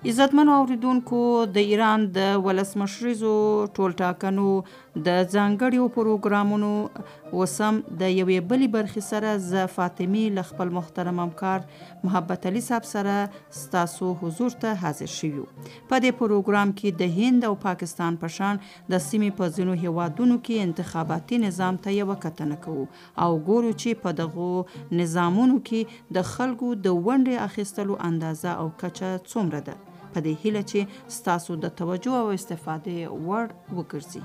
عزتمنو اوریدونکو د ایران د ولسمشریزو ټولټاکنو د ځانګړیو پروګرامونو وسم د یوې بلې برخې سره ز فاطمی له خپل محترم همکار محبت علي صاحب سره ستاسو حضور ته حاضر شوو. په دې پروګرام کې د هند او پاکستان په شان د سیمې په ځینو هیوادونو کې انتخاباتي نظام ته یو کتنه کوو او ګورو چې په دغه نظامونو کې د خلکو د ونډې اخیستلو اندازه او کچه څومره ده، په دې هیله چې ستاسو د توجه او استفاده وړ وګرځي.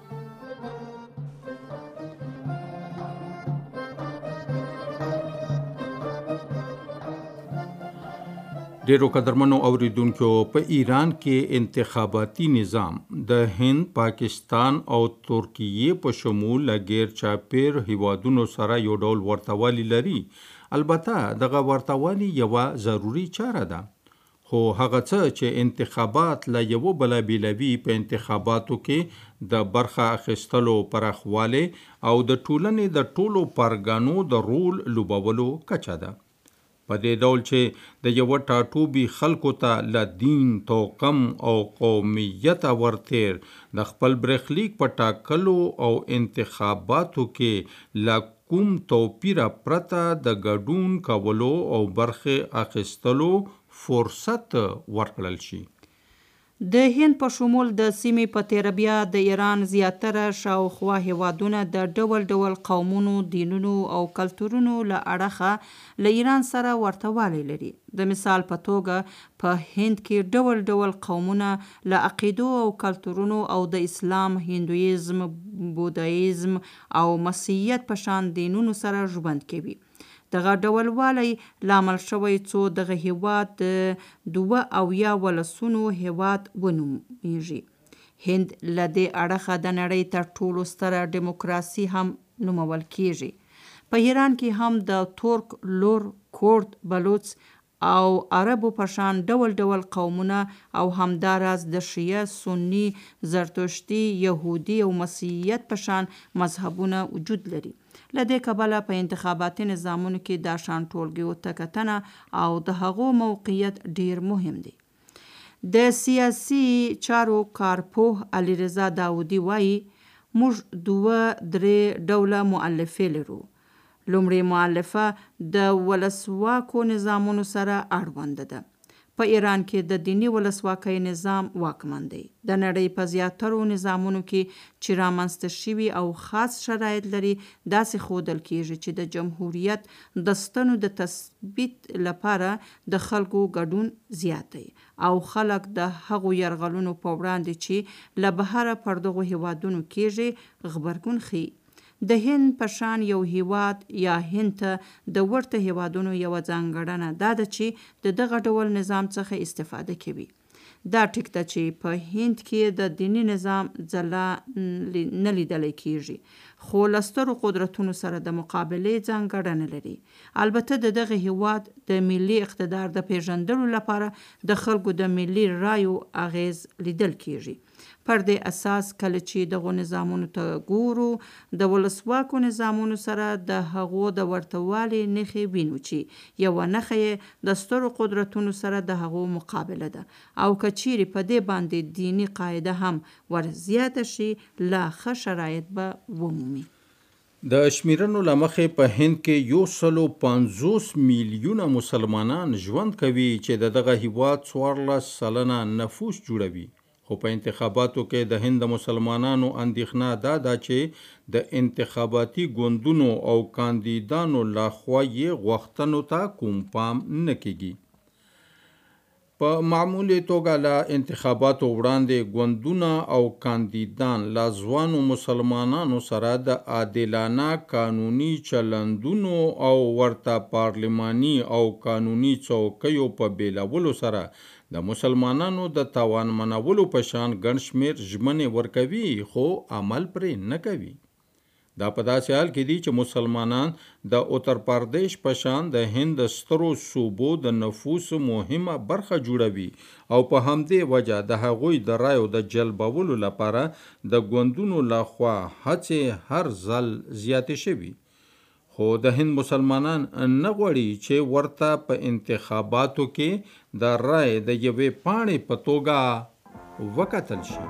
ډیرو قدرمنو اوریدونکو، په ایران کې انتخاباتي نظام د هند، پاکستان او ترکیې په شمول غیر چاپیر هیوادونو سره یو ډول ورتوالی لري. البته دغه ورتوالی یوه ضروری چاره ده، خو هغه څه چې انتخابات له یو بله بیلوي په انتخاباتو کې د برخه اخیستلو پراخوالی او د ټولنې د ټولو پرګانو د رول لوبولو کچه ده. په دې ډول چې د یو ټاټوبي خلکو ته له دین، توقم او قومیت ورتیر د خپل برخلیک په ټاکلو او انتخاباتو کې له کوم توپیر پرته د ګډون کولو او برخه اخیستلو فرصت ورکړل شي. د هند په شمول د سیمې په تیره بیا د ایران زیاتره شاوخوا هیوادونه د ډول ډول قومونو، دینونو او کلتورونو له اړخه له ایران سره ورتوالی لري. د مثال په توګه په هند کې ډول ډول قومونه له عقیدو او کلتورونو او د اسلام، هندویزم، بودایزم او مسیحیت په شان دینونو سره ژوند کوي. دغه ډولوالی لامل شوی څو دغه هیواد د 2 ولسونو هیواد ونومیږي. هند له دې اړخه د نړۍ تر ټولو ستره ډیموکراسي هم نومول کیږي. په ایران کې هم د ترک، لور، کورد، بلوچ او عربو په شان ډول ډول قومونه او همداراز د شیعه، سنی، زرتشتي، یهودي او مسیحیت په شان مذهبونه وجود لري. لدې کبله په انتخاباتي نظامونو کې دا شان ټولګیو ته کتنه او د هغو موقعیت ډیر مهم دی. د سیاسي چارو کارپوه علیرضا داودي وایي موږ 2-3 ډوله مؤلفې لرو. لومړی مؤلفه د ولسواکو نظامونو سره اړوند ده. په ایران کې د دینی ولسواکۍ نظام واکمن دی. د نړۍ په زیاترو نظامونو کې چې رامنځته شوي او خاص شرایط لري، داسې ښودل کیږي چې د جمهوریت د ستنو د تثبیت لپاره د خلکو ګډون زیات دی او خلک د هغو یرغلونو په وړاندې چې له بهره پر دغو هیوادونو کیږي غبرګون ښیي. د هند په شان یو هیواد یا هند ته د ورته هیوادونو یو ځانګړنه دا ده چې د دغه ډول نظام څخه استفاده کوي. دا ټیک ده چې په هند کې د دینی نظام ځلا نه لیدلی کیږي، خو له سترو قدرتونو سره د مقابلې ځانګړنه لري. البته د دغه هیواد د ملي اقتدار د پیژندلو لپاره د خلکو د ملي رایو اغیز لیدل کیږي. پر دې اساس کله چې دغو نظامونو ته ګورو، د ولسواکو نظامونو سره د هغو د ورتوالي نښې وینو چې یوه نښه یې د سترو قدرتونو سره د هغو مقابله ده او که چیرې په دې باندې دینی قاعده هم ور زیاته شي، لا ښه شرایط به ومومي. د شمیرنو له مخې په هند کې 150 میلیونه مسلمانان ژوند کوي چې دغه هیواد 14% نفوس جوړوي. خو په انتخاباتو کې د هند مسلمانانو اندېښنه دا ده چې د انتخاباتي ګوندونو او کاندیدانو لخوا یې غوښتنو ته کوم پام نه کیږي. په معمولي توګه له انتخاباتو وړاندې ګوندونه او کاندیدان له ځوانو مسلمانانو سره د عادلانه قانوني چلندونو او ورته پارلماني او قانوني څوکیو په بیلولو سره د مسلمانانو د تاوان منولو په شان ګڼ شمېر ژمنې ورکوي، خو عمل پرې نه کوي. دا په داسې حال کې دي چې مسلمانان د اتر پردیش په شان د هند د سترو صوبو د نفوس مهمه برخه جوړوي او په همدې وجه د هغوی د رایو د جلبولو لپاره د ګوندونو لخوا هڅې هر ځل زیاتې شوي. خو د هند مسلمانان نه غواړي چې ورته په انتخاباتو کې د رای د یوې پاڼې په توګه وکتل شي.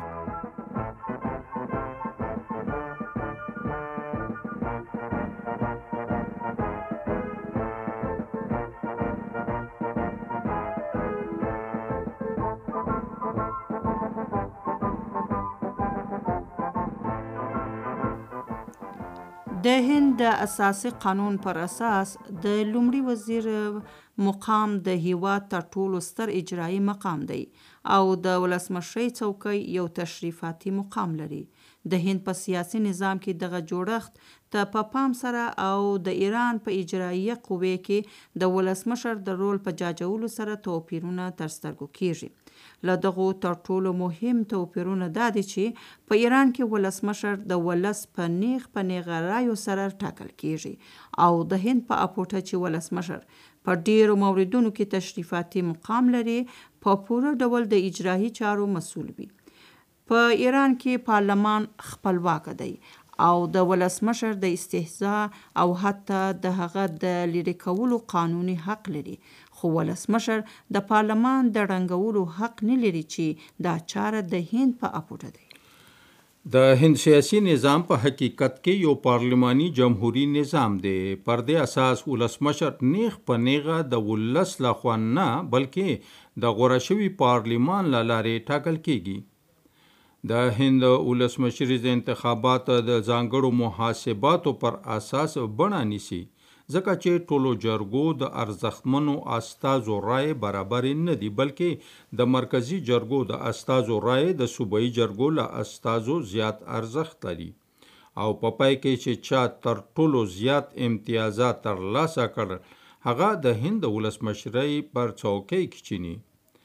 د هند د اساسي قانون پر اساس د لومړي وزیر مقام د هیواد تر ټولو ستر اجرایی مقام دی او د ولسمشرۍ څوکۍ یو تشریفاتي مقام لري. د هند په سیاسي نظام کې دغه جوړښت ته په پام سره او د ایران په اجراییه قوې کې د ولسمشر د رول په جاجولو سره توپیرونه تر سترګو کیږي. له دغو تر ټولو مهم توپیرونه دا دي چې په ایران کې ولسمشر د ولس په نیغه رایو سره ټاکل کیږي او د هند په اپوټه چې ولسمشر په ډیرو موردونو کې تشریفاتي مقام لري په پوره ډول د اجرایي چارو مسؤل وي. په ایران کې پارلمان خپلواک دی او د ولسمشر د استهزاء او حتی د هغه د لرې کولو قانوني حق لري، خو ولسمشر د پارلمان د ړنګولو حق نه لري چې دا چاره د هند په اپوټه دی. د هند سیاسي نظام په حقیقت کې یو پارلماني جمهوری نظام دی. پر دې اساس ولسمشر نیغ په نیغه د ولس لخوا نه بلکې د غوره شوي پارلمان له لارې ټاکل کیږي. د هند ولسمشریز انتخابات د ځانګړو محاسباتو پر اساس بڼه نیسي ځکه چې ټولو جرګو د ارزښتمنو استازو رای برابر نه دي، بلکې د مرکزی جرګو د استازو رای د صوبایي جرګو له استازو زیات ارزښت لري او په پای کې چې چا تر ټولو زیات امتیازات ترلاسه کړل هغه د هند ولسمشرۍ پر څوکۍ کښیني.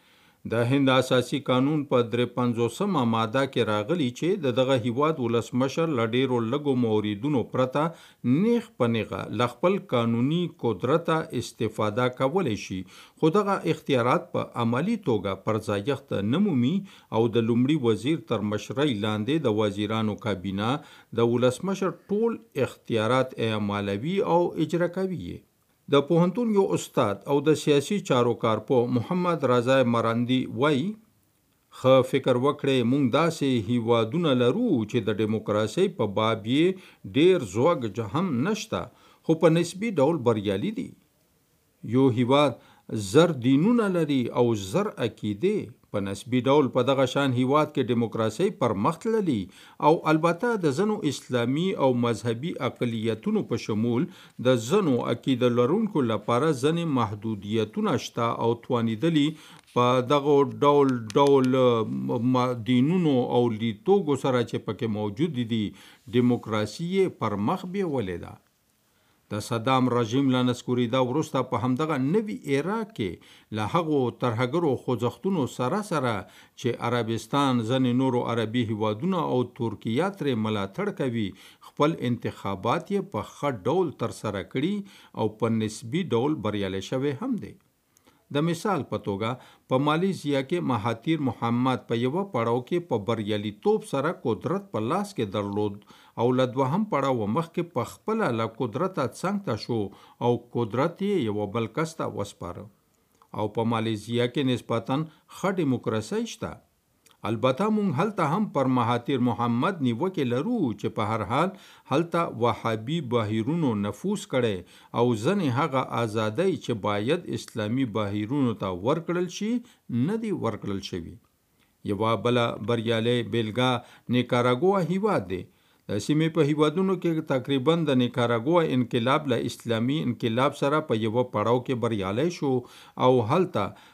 د هند اساسي قانون په 53 ماده کې راغلی چې دغه هیواد ولسمشر له ډیرو لږو موردونو پرته نیغ په نیغه له خپل قانوني قدرته استفاده کولی شي، خو دغه اختیارات په عملی توګه پر ځایښت نه مومي او د لومړي وزیر تر مشرۍ لاندې د وزیرانو کابینه د ولسمشر ټول اختیارات عملوي او اجرا کوي. د پوهنتون یو استاد او د سیاسي چارو کارپوه محمد رضا مرندي وایي ښه فکر وکړئ، موږ داسې هیوادونه لرو چې د ډیموکراسۍ په باب یې ډیر زوږ هم نشته خو په نسبي ډول بریالي دي. یو هیواد زر دینونه لري او زر عقیدې، په نسبي ډول په دغه شان هیواد کې ډیموکراسۍ پرمخ تللي او البته د ځینو اسلامي او مذهبي اقلیتونو په شمول د ځینو عقیده لرونکو لپاره ځینې محدودیتونه شته او توانیدلي په دغه ډول دینونو او لیدتوګو سره چې پکې موجود دي ډیموکراسي یې پرمخ بیولې ده. د صدام رژیم له نسکورېدا وروسته په همدغه نوي ایرا کې له هغو ترهګرو خوځښتونو سره چې عربستان، ځینې نورو عربي هیوادونه او ترکیه ترې ملاتړ کوي خپل انتخابات یې په ښه ډول ترسره کړي او په نسبي ډول بریالی شوی هم دی. د مثال په توګه په مالیزیا کې مهاتیر محمد په یوه پړاو کې په بریالیتوب سره قدرت په لاس کې درلود او له دوهم پړاو مخکې په خپله له قدرته څنګ ته شو او قدرت یې یوه بل کس ته وسپاره او په مالیزیا کې نسبتاً ښه ډیموکراسۍ شته. البته مونږ هلته هم پر مهاتیر محمد نیوکې لرو چې په هر حال هلته وهابي بهیرونو نفوذ کړی او ځینې هغه ازادۍ چې باید اسلامي بهیرونو ته ورکړل شي نه دي ورکړل شوي. یوه بله بریالۍ بیلګه نیکاراګوا هیواد دی. د سیمې په هیوادونو کې تقریبا د نیکاراګوا انقلاب له اسلامي انقلاب سره په یوه پړاو کې بریالی شو او هلته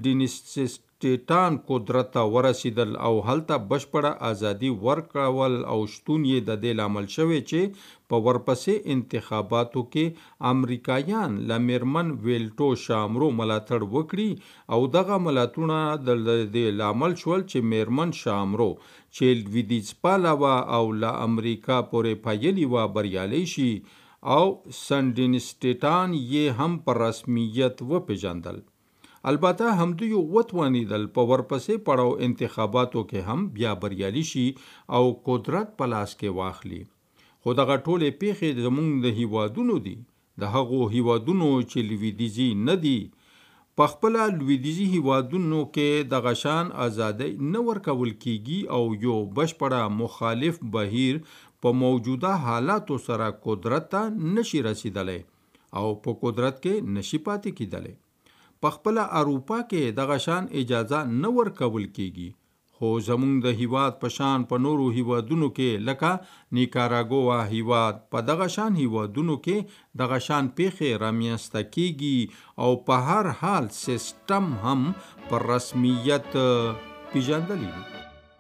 سنډینیسټان قدرت ته ورسېدل او هلته بشپړه ازادي ورکول او شتون یې د دې لامل شوی چې په ورپسې انتخاباتو کې امریکایان له میرمن ویلټو شامرو ملاتړ وکړي او دغه ملاتړونه د دې لامل شول چې میرمن شامرو چې لویدیځ پاله وه او له امریکا پورې پایلې وه بریالی شي او سنډینیسټان یې هم په رسمیت وپېژندل. البته همدوی وتوانیدل په ورپسې پړاو انتخاباتو کې هم بیا بریالي شي او قدرت په لاس کې واخلي. خو دغه ټولې پیښې زموږ د هیوادونو دي، د هغو هیوادونو چې لویدیځي نه دي. په خپله لویدیځي هیوادونو کې دغه شان ازادۍ نه ورکول کیږي او یو بشپړه مخالف بهیر په موجوده حالاتو سره قدرت ته نشي رسیدلی او په قدرت کې نشي پاتې کیدلی. په خپله اروپا کې دغه شان اجازه نه ورکول کیږي، خو زموږ د هیواد په شان په نورو هیوادونو کې لکه نیکاراګوا هیواد، په دغه شان هیوادونو کې دغه شان پیښې رامنځته کیږي او په هر حال سیستم هم پر رسمیت پیژندلی دی.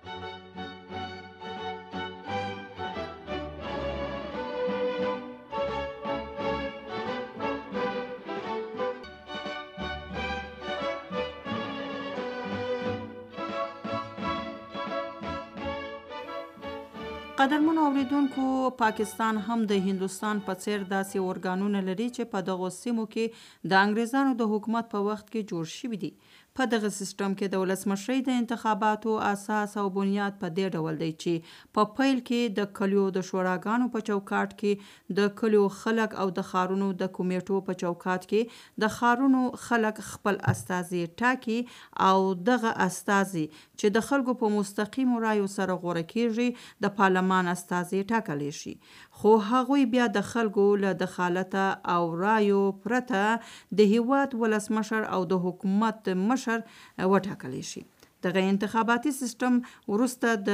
قدرمنو اوریدونکو، پاکستان هم د هندوستان په څیر داسې ارګانونه لري چې په دغو سیمو کې د انګریزانو د حکومت په وخت کې جوړ شوي دي. په دغه سیستم کې د ولسمشرۍ د انتخاباتو اساس او بنیاد په دې ډول دی چې په پیل کې د کلیو د شوراګانو په چوکاټ کې د کلیو خلک او د ښارونو د کمیټو په چوکاټ کې د ښارونو خلک خپل استازي ټاکي او دغه استازي چې د خلکو په مستقیمو رایو سره غوره کیږي د پارلمان استازي ټاکلی شي، خو هغوی بیا د خلکو له دخالته او رایو پرته د هیواد ولسمشر او د حکومت مشر وټاکلی شي. دغه انتخاباتي سیستم وروسته د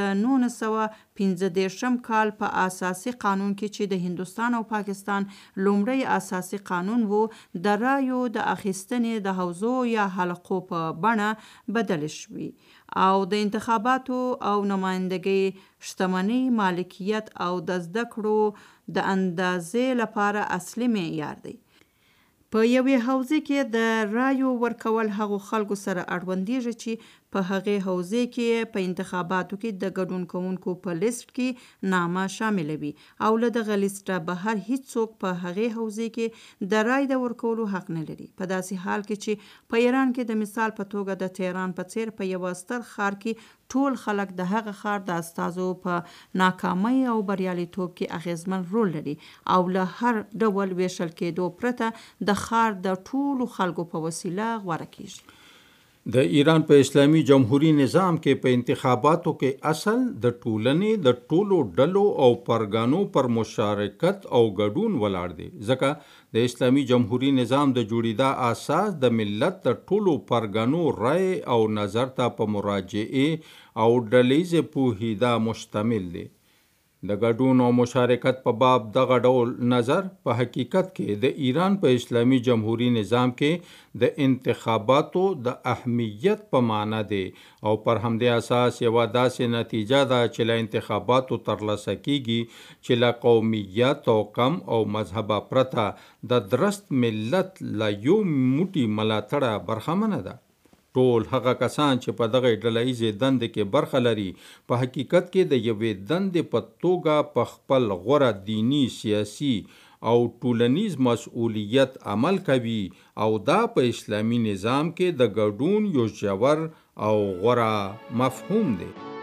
1915 کال په اساسي قانون کې چې د هندوستان او پاکستان لومړی اساسي قانون وو، د رایو د اخیستنې د حوزو یا حلقو په بڼه بدل شوي او د انتخاباتو او نمایندګۍ، شتمنۍ، مالکیت او د زده کړو د اندازې لپاره اصلي معیار دی. په یوې حوزې کې د رایو ورکول هغو خلکو سره اړوندیږي چې په هغې حوزې کې په انتخاباتو کې د ګډون کوونکو په لیست کې نامه شاملوي او له دغه لیسته بهر هیڅوک په هغې حوزې کې د رای د ورکولو حق نه لري. په داسې حال کې چې په ایران کې د مثال په توګه د تهران په څیر په یوه ستر ښار کې ټول خلک د هغه ښار د استازو په ناکامۍ او بریالیتوب کې اغیزمن رول لري او له هر ډول ویشل کېدو پرته د ښار د ټولو خلکو په وسیله غوره کیږي. د ایران په اسلامي جمهوري نظام کې په انتخاباتو کې اصل د ټولنې د ټولو ډلو او پرګانو پر مشارکت او ګډون ولاړ دی، ځکه د اسلامي جمهوري نظام د جوړیدا اساس د ملت د ټولو پرګانو رای او نظر ته په مراجعه او ډلهییزې پوهېدا مشتمل دی. د ګډون او مشارکت په باب دغه ډول نظر په حقیقت کې د ایران په اسلامي جمهوري نظام کې د انتخاباتو د اهمیت په معنا دی او پر همدې اساس یوه داسې نتیجه ده چې له انتخاباتو ترلاسه کیږي چې له قومیت او قوم او مذهبه پرته د درست ملت له یو موټي ملاتړه برخمنه ده. ټول هغه کسان چې په دغه ډلهییزې دندې کې برخه لري په حقیقت کې د یوې دندې په توګه په خپل غوره دینی، سیاسي او ټولنیز مسؤلیت عمل کوي او دا په اسلامي نظام کې د ګډون یو ژور او غوره مفهوم دی.